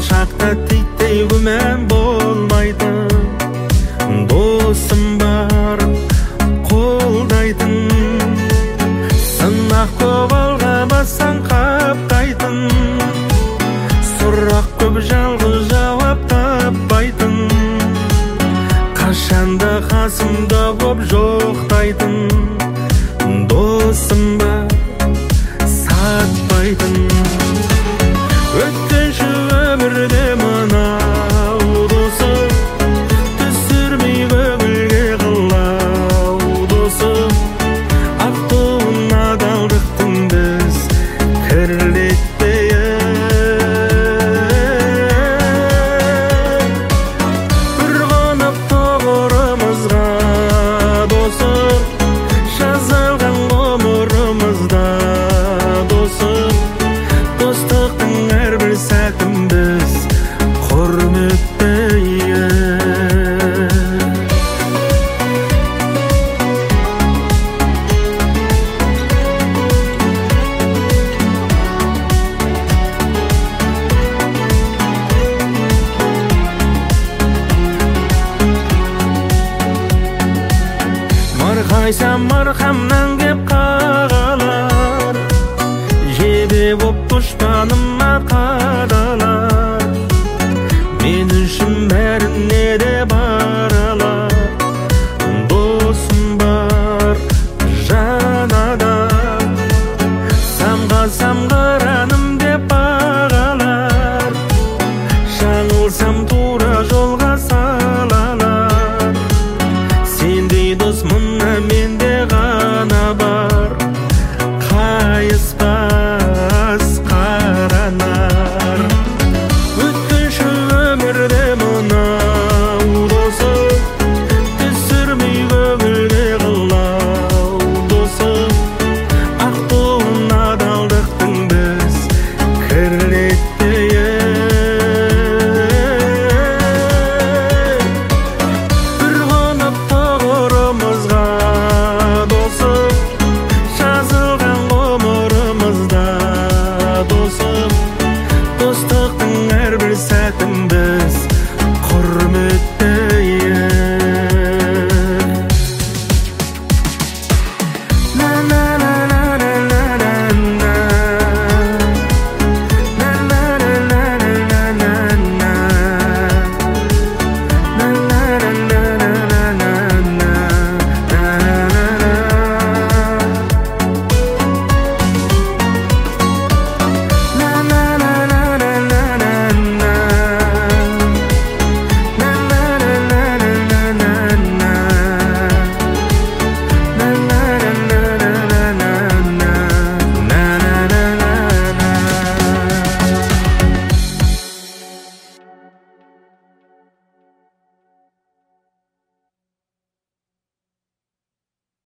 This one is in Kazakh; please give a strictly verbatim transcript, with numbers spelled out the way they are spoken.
шақта титтей күмән болмайтын досым бар қолдайтын, сынақ көп алғабасаң қаптайтын, сұрақ көп жалғыз жауап таппайтын, қашанда қасымда боп жоқтайтын досым бар сатпайтын. Өткінші өмірде мынау досым, түсірмей көңілге қылау досым, ақ туын адалдықтың біз кірлетпейік. Бір қонып тоғырымызға досым, жазылған ғұмырымызда досым, достықтың әрбір сәтін біз құрметтейік. Марқайсам марқамнан кеп қағалар, жебе боп дұшпаныма қадалар, мен үшін бәріне де баралар, досым бар жанада, самға-самға